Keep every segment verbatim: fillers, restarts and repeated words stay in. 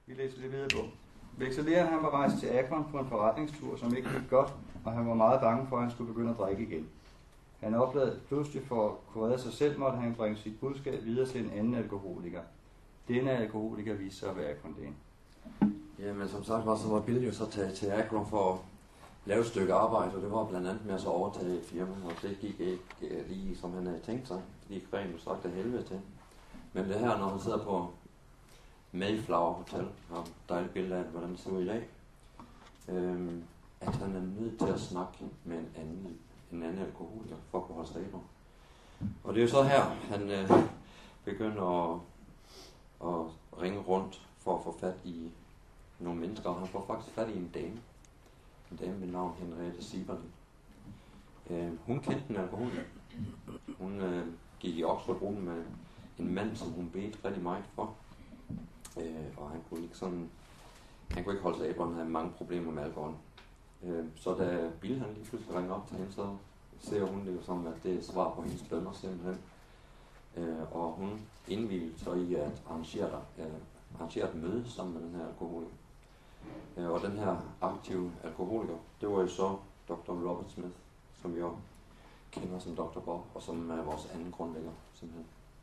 Vi læser lidt videre på. Vekseleren han var rejst til Akron på en forretningstur, som ikke gik godt, og han var meget bange for, at han skulle begynde at drikke igen. Han oplevede pludselig for at kunne redde sig selv, måtte han bringe sit budskab videre til en anden alkoholiker. Denne alkoholiker viste sig at være Akron-lægen. Jamen som sagt var så var Bill jo så taget til Akron for at lave et stykke arbejde, og det var blandt andet med at så overtage et firma, og det gik ikke lige som han havde tænkt sig. Det gik rent sagt af helvede til. Men det her, når han sidder på Mayflower Hotel, og et dejligt billede af, hvordan det ser ud i dag, øhm, at han er nødt til at snakke med en anden, en anden alkoholiker for at kunne holde sig ædru. Og det er jo så her, han øh, begynder at, at ringe rundt for at få fat i nogle mennesker, og han får faktisk fat i en dame. En dame ved navn Henriette Sieberling. Øh, hun kendte en alkoholiker. Hun øh, gik i Oxford-gruppen med en mand, som hun bedte rigtig meget for. Øh, og han kunne ikke sådan, han kunne ikke holde sig af, han havde mange problemer med alkohol. Øh, så da Bill han lige pludselig ringer op til hende, så ser hun det jo som, at det er svar på hendes bønner simpelthen. Øh, og hun indvilede så i at arrangere, øh, arrangere et møde sammen med den her alkoholiker. Øh, og den her aktive alkoholiker, det var jo så doktor Robert Smith, som vi jo kender som doktor Bob, og som er vores anden grundlægger simpelthen.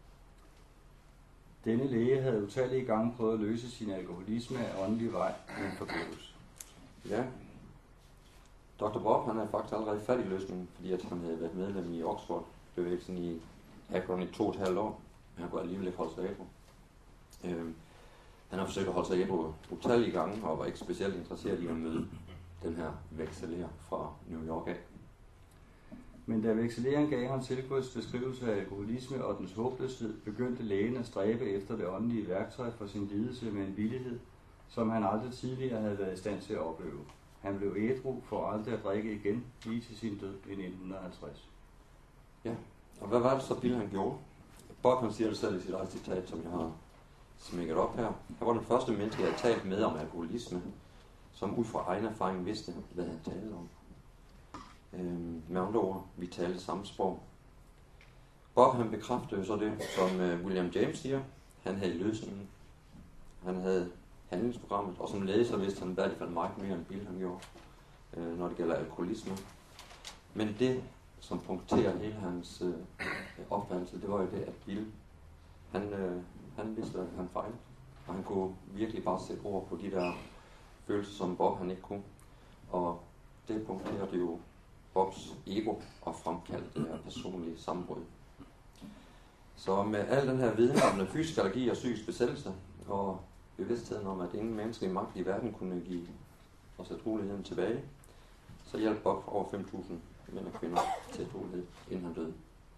Denne læge havde utallige gange prøvet at løse sin alkoholisme af åndelig vej, men forgæves. Ja. doktor Bob, han er faktisk allerede fat i løsningen, fordi at han havde været medlem i Oxford-bevægelsen i Akron i to og et halvt år, men han kunne alligevel ikke holde sig ædru. Øhm, han har forsøgt at holde sig ædru utallige gange, og var ikke specielt interesseret i at møde den her vekselerer fra New York af. Men da vekseleren gav ham tilgås beskrivelse af alkoholisme og dens håbløshed, begyndte lægen at stræbe efter det åndelige værktøj for sin lidelse med en villighed, som han aldrig tidligere havde været i stand til at opleve. Han blev ædru for aldrig at drikke igen, lige til sin død i nitten halvtreds. Ja, og hvad var det så Bill han gjorde? Bob han siger det selv i sit eget citat, som jeg har smækket op her. Han var den første menneske, jeg havde talt med om alkoholisme, som ud fra egen erfaring vidste, hvad han talte om. Øhm, med andre ord, vi talte samme sprog. Bob han bekræftede jo så det, som øh, William James siger. Han havde løsningen. Han havde handlingsprogrammet, og som læser vidste han i hvert fald meget mere end Bill han gjorde, øh, når det gælder alkoholisme. Men det, som punkterer hele hans øh, opfattelse, det var jo det, at Bill, han, øh, han vidste, at han fejlede. Og han kunne virkelig bare sætte ord på de der følelser, som Bob han ikke kunne. Og det punkterer det jo Bobs ego og fremkaldte det her personlige sammenbrud. Så med al den her viden om fysisk allergi og psykisk besættelse, og bevidstheden om, at ingen menneskelig magt i verden kunne give os ædrueligheden tilbage, så hjalp Bob over fem tusind mænd og kvinder til ædruelighed, inden han døde.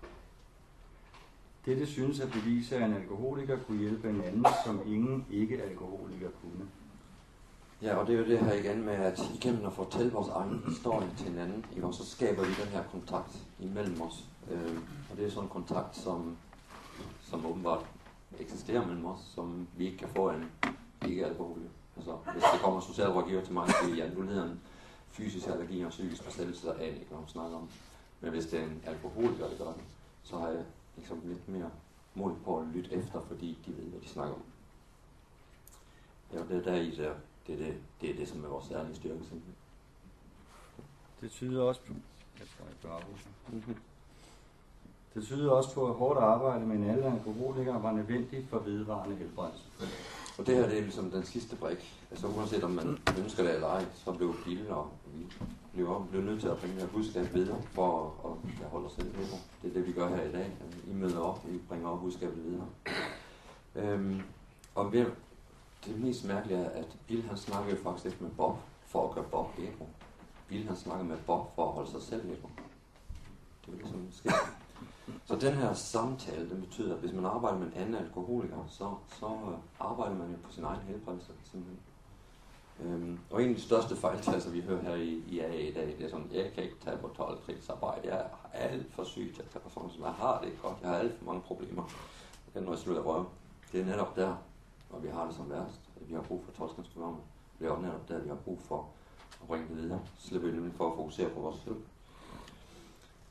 Dette synes at bevise, at en alkoholiker kunne hjælpe en anden, som ingen ikke-alkoholiker kunne. Ja, og det er jo det her igen med, at igennem at fortælle vores egen historie til hinanden, så skaber vi den her kontakt imellem os. Øh, og det er sådan en kontakt, som, som åbenbart eksisterer mellem os, som vi ikke kan få en ikke-alkoholiker. Altså, hvis det kommer socialrådgiver til mig og siger, ja, nu lider en fysisk allergi og psykisk besættelse, så aner jeg ikke, hvad hun snakker om. Men hvis det er en alkoholiker, der gør det, så har jeg liksom lidt mere mod på at lytte efter, fordi de ved, hvad de snakker om. Ja, det er der i der. Det er det, det er det, som er vores særlige styrke. Det tyder også på, jeg tror, jeg bør mm-hmm. Det tyder også på, at hårdt arbejde med en alder alkoholiker var nødvendigt for vedvarende helbredelse. Og det her det er ligesom den sidste brik. Altså uanset om man ønsker det eller ej, så blev Bill og vi blev, blev nødt til at bringe det her budskab videre for at, at holde os selv videre. Det er det, vi gør her i dag. I møder op, I bringer op budskabet videre. Øhm, og ved det mest mærkelige er, at Bill han snakker jo faktisk ikke med Bob for at gøre Bob ædru. Bill han snakker med Bob for at holde sig selv ædru. Det er jo ligesom sker. Så den her samtale, den betyder, at hvis man arbejder med en anden alkoholiker, så, så arbejder man jo på sin egen helbredelse simpelthen. Øhm, og en af de største fejltagelser, vi hører her i, i A A i dag, det er sådan, jeg kan ikke tage på tolv krigsarbejde, jeg er alt for syg til at tage på sådan, som jeg har det ikke godt, jeg har alt for mange problemer. Det er noget, jeg slutter røve. Det er netop der, hvor vi har det som værst, at vi har brug for tolv-skabsprogrammet. Det er også netop der, vi har brug for at bringe det videre. Så slipper vi nemlig for at fokusere på vores selv.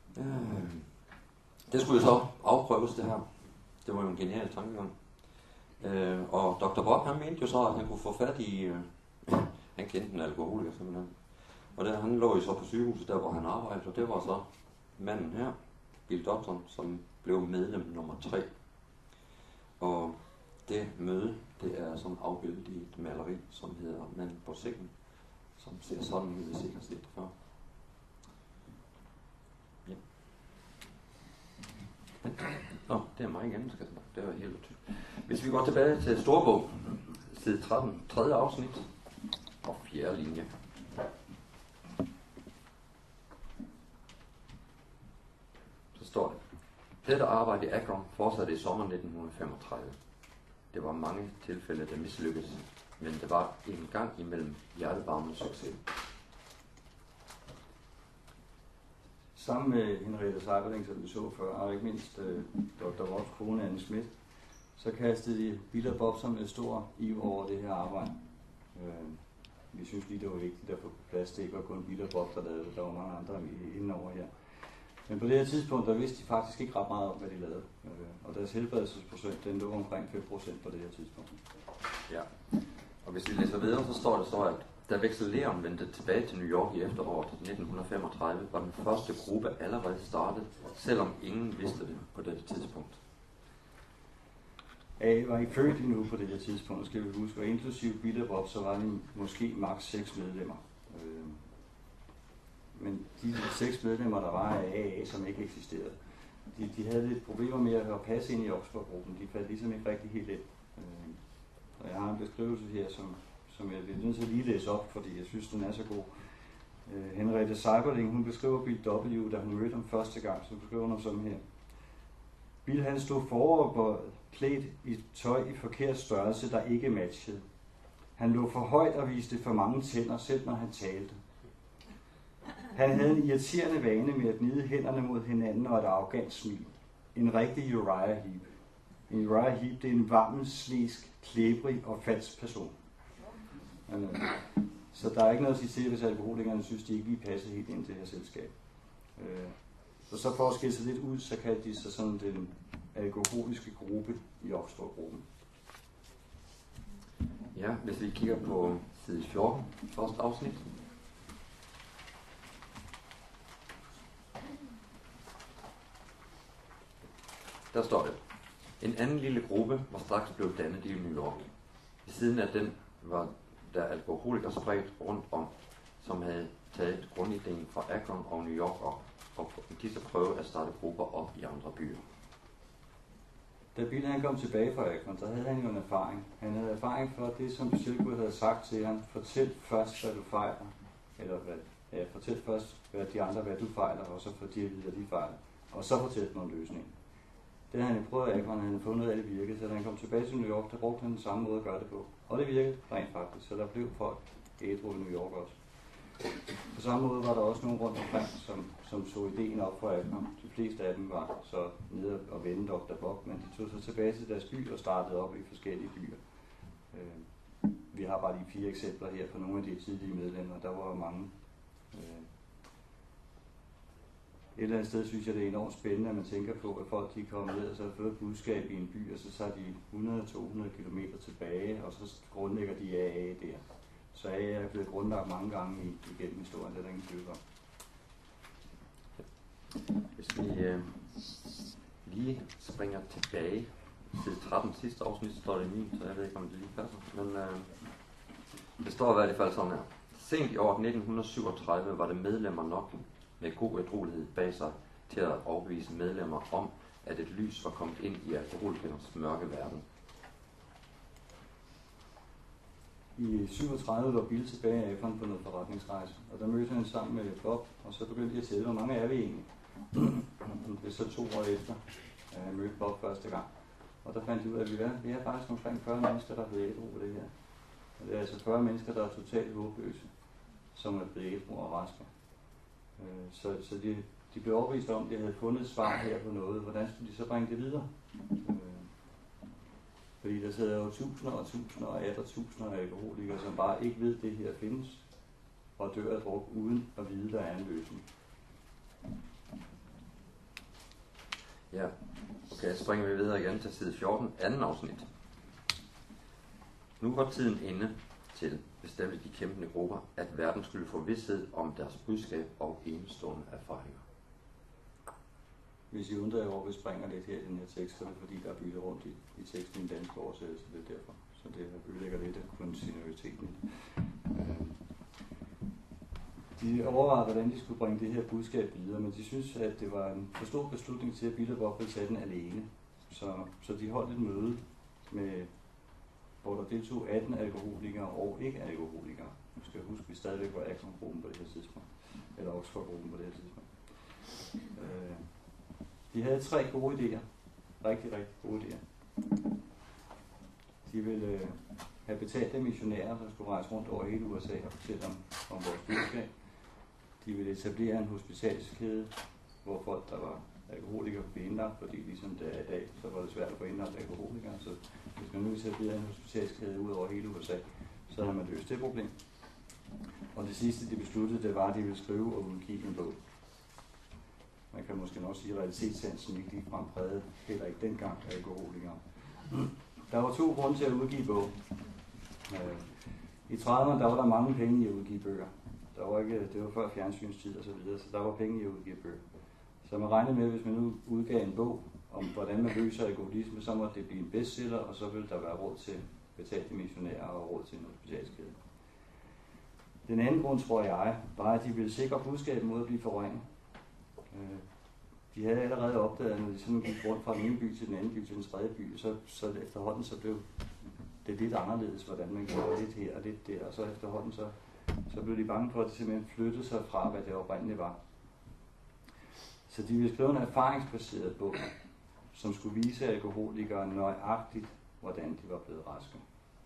Øhm. Det skulle jo så afprøves, det her. Det var jo en genial tankegang. Øh, og doktor Bob, han mente jo så, at han kunne få fat i... Øh, han kendte en alkoholiker simpelthen. Og der, han lå jo så på sygehuset, der hvor han arbejdede, og det var så manden her, Bill Dobson, som blev medlem nummer tre. Og det møde, det er sådan afbildet i et maleri, som hedder Manden på sengen, som ser sådan ud, hvis I ikke har set det før. Ja. Nå, det er mig igen, skal det var helt tyk. Hvis vi går tilbage til Storbog, side tretten, tredje afsnit og fjerde linje. Så står det: dette arbejde i Akron fortsatte i sommeren nitten femogtredive. Det var mange tilfælde, der mislykkedes, men det var en gang imellem hjertevarmende succes. Sammen med Henriette Seiberling, som vi så før, og ikke mindst øh, doktor Roths kone, Anne Schmidt, så kastede de Bill og Bob som med stor iver over det her arbejde. Øh, vi synes lige, det var vigtigt at få plads til, ikke var kun Bill og Bob, der lavede det. Der var mange andre indenover her. Men på det her tidspunkt, der vidste de faktisk ikke ret meget om, hvad de lavede. Øh, og deres helbredelsesprocent, den lå omkring fem procent på det her tidspunkt. Ja, og hvis vi læser videre, så står det så, at da Vexilleren vendte tilbage til New York i efteråret nitten femogtredive, var den første gruppe allerede startet, selvom ingen vidste det på dette tidspunkt. A var ikke født endnu på det her tidspunkt, skal vi huske, og inklusive Bill og Bob, så var de måske maks seks medlemmer. Øh, men de seks medlemmer, der var af A A, som ikke eksisterede, de, de havde lidt problemer med at passe ind i Oxford-gruppen. De faldt ligesom ikke rigtig helt ind. Øh, og jeg har en beskrivelse her, som, som jeg bliver nødt til at lige læse op, fordi jeg synes, den er så god. Øh, Henriette Seiberling, hun beskriver Bill W., da hun mødte ham første gang, så beskriver hun ham sådan her. Bill, han stod forover klædt i tøj i forkert størrelse, der ikke matchede. Han lå for højt og viste for mange tænder, selv når han talte. Han havde en irriterende vane med at gnide hænderne mod hinanden og et arrogant smil. En rigtig Uriah Heep. En Uriah Heep, det er en varm, slisk, klæbrig og falsk person. Så der er ikke noget at sige til, hvis alkoholikerne synes, de ikke lige passer helt ind til det her selskab. Så så for at skille sig lidt ud, så kaldte de sig sådan den alkoholiske gruppe i Oxford-gruppen. Ja, hvis vi kigger på side fjorten, første afsnit. Der står det: en anden lille gruppe var straks blevet dannet i New York. Ved siden af den var der alkoholikere spredt rundt om, som havde taget grundideen fra Akron og New York op, og disse prøvede at starte grupper op i andre byer. Da Bill han kom tilbage fra Akron, så havde han jo en erfaring. Han havde erfaring for det, som Silkwood havde sagt til ham: fortæl først, hvad du fejler. Eller hvad, ja, fortæl først, hvad de andre, hvad du fejler, og så for de at vide, hvad de fejler. Og så fortæl dem om løsningen. Det havde han jo prøvet af Akron, han havde fundet ud af, det virkede. Så da han kom tilbage til New York, der brugte han den samme måde at gøre det på. Og det virkede rent faktisk, så der blev folk ædru i New York også. På samme måde var der også nogle rundt omkring, som, som så ideen op for Akron. De fleste af dem var så nede og vende doktor Bob, men de tog så tilbage til deres by og startede op i forskellige byer. Øh, vi har bare de fire eksempler her på nogle af de tidlige medlemmer. Der var mange. Øh, Et eller andet sted synes jeg, det er enormt spændende, at man tænker på, at folk de kommer ned og så har fået et budskab i en by, og så tager de hundrede til to hundrede kilometer tilbage, og så grundlægger de A A der. Så A A er blevet grundlagt mange gange igennem historien, det er der ingen tvivl om. Hvis vi øh, lige springer tilbage til tretten sidste afsnit, så står det i min, så jeg ved ikke, om det lige passer. Men øh, det står i hvert fald sådan her. Sent i år nitten syvogtredive var det medlemmer nok med god ædruelighed bag sig til at overbevise medlemmer om, at et lys var kommet ind i alkoholikernes mørke verden. I syvogtredive var Bill tilbage af Akron på noget forretningsrejse, og der mødte han sammen med Bob, og så begyndte de at tælle, hvor mange er vi egentlig? Det er så to år efter, at han mødte Bob første gang. Og der fandt de ud af, at vi er, vi er faktisk omkring fyrre mennesker, der er blevet ædru på det her. Og det er altså fyrre mennesker, der er totalt håbløse, som er blevet ædru og raske. Så, så de, de blev overbevist om, at de havde fundet et svar her på noget. Hvordan skulle de så bringe det videre? Fordi der sidder jo tusinder og tusinder og atter tusinder af alkoholikere, som bare ikke ved, at det her findes, og dør af druk uden at vide, der er en løsning. Ja, okay, så springer vi videre igen til side fjorten, anden afsnit. Nu var tiden inde til, bestemte de kæmpende grupper, at verden skulle få vidsthed om deres budskab og enestående erfaringer. Hvis I undrer jer over, at vi springer lidt her i den her tekst, så er det fordi, der er byttet rundt i, i teksten i en dansk oversættelse, det er derfor. Så det ødelægger lidt af kontinuiteten. Øh, De overvejede, hvordan de skulle bringe det her budskab videre, men de synes, at det var en for stor beslutning til, at Bilderborg ville tage den alene. Så, så de holdt et møde, med, hvor der deltog atten alkoholikere og ikke-alkoholikere. Nu skal jeg huske, at vi stadigvæk var Akron-gruppen på det her tidspunkt, eller Oxford-gruppen på det her tidspunkt. Øh, de havde tre gode idéer. Rigtig, rigtig gode idéer. De ville øh, have betalte missionærer, der skulle rejse rundt over hele U S A og fortælle om, om vores budskab. De ville etablere en hospitalskæde, hvor folk, der var alkoholikere, kunne blive indlagt, fordi ligesom det er i dag, så var det svært at få indlagt alkoholikere. Så hvis man nu etablerede en hospitalskæde ud over hele U S A, så havde man løst det problem. Og det sidste, de besluttede, det var, at de ville skrive og udgive en bog. Man kan måske nok sige, at realitetssansen ikke ligefrem prægede, heller ikke dengang, alkoholikere. Der var to grunde til at udgive bog. I trediverne, der var der mange penge i at udgive bøger. Der var ikke, det var før fjernsynstid og så videre, så der var penge i at udgive bøger. Så man regnede med, at hvis man nu udgav en bog om, hvordan man løser alkoholisme, så måtte det blive en bestseller, og så ville der være råd til betalte missionærer og råd til en hospitalskæde. Den anden grund, tror jeg, var, at de ville sikre budskabet mod at blive forringet. De havde allerede opdaget, at når de sådan gik rundt fra den ene by til den anden by til den tredje by, så, så efterhånden så blev det lidt anderledes, hvordan man gjorde lidt her og lidt der, og så efterhånden så, så blev de bange for, at det simpelthen flyttede sig fra, hvad det oprindeligt var. Så de ville skrive en erfaringsbaseret bog, som skulle vise alkoholikere nøjagtigt, hvordan de var blevet raske.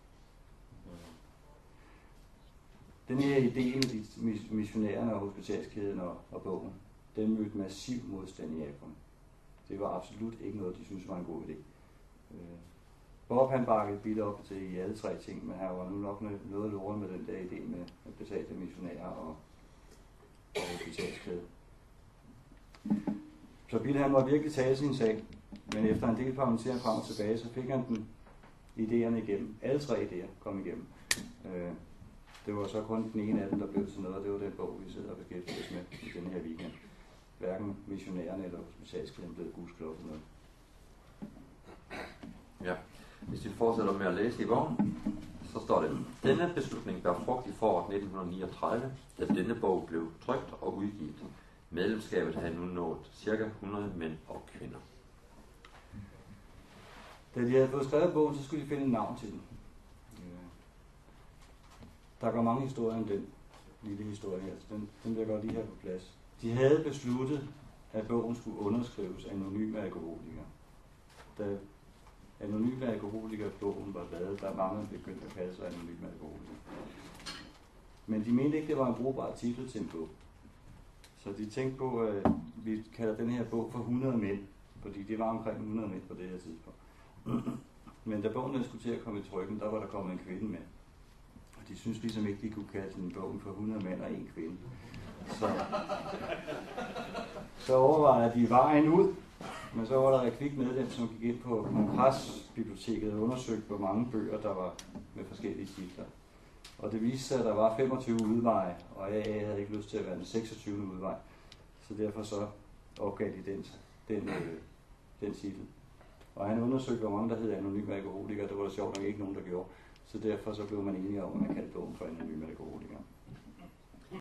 Den her idé med de missionærerne og hospitalskæden og, og bogen, den mødte massiv modstand i Japan. Det var absolut ikke noget, de syntes var en god idé. Bob han bakkede billigt op til i alle tre ting, men her var nu nok noget loren med den der idé med at betalte missionærer og, og hospitalskæde. Så Bill han var virkelig tale sin sag, men efter en del parlamentering frem og tilbage, så fik han den idéerne igennem. Alle tre idéer kom igennem. Øh, det var så kun den ene af dem, der blev til noget, og det var den bog, vi sidder og beskæftiger os med i denne her weekend. Hverken missionærerne eller hospitalskæden blev gudskelov for noget. Ja, hvis vi fortsætter med at læse i bogen, så står det: Denne beslutning bør frugt i foråret nitten niogtredive, da denne bog blev trykt og udgivet. Medlemskabet havde nu nået cirka hundrede mænd og kvinder. Da de havde fået skrevet bogen, så skulle de finde et navn til den. Der går mange historier om den lille historie her, så den, den vil jeg godt lige have på plads. De havde besluttet, at bogen skulle underskrives af anonyme alkoholikere. Da anonyme alkoholiker-bogen var lavet, der var man begyndt at kalde sig anonyme alkoholikere. Men de mente ikke, det var en brugbar titel til en bog. Så de tænkte på, at vi kalder den her bog for hundrede mænd, fordi det var omkring hundrede mænd på det her tidspunkt. Men da bogen skulle til at komme i trykken, der var der kommet en kvinde med. Og de synes ligesom ikke, de kunne kalde den bogen for hundrede mænd og en kvinde. Så, så overvejede de vejen ud, men så var der et kvik medlem, som gik ind på Kongressbiblioteket og undersøgte, hvor mange bøger der var med forskellige titler. Og det viste sig, at der var femogtyve udveje, og A A havde ikke lyst til at være den seksogtyvende udvej. Så derfor så opgav de den, den, øh, den titel. Og han undersøgte, hvor mange der hed anonyme alkoholikere. Det var der sjovt nok ikke nogen, der gjorde. Så derfor så blev man enige om, at man kaldte bogen for anonyme alkoholikere.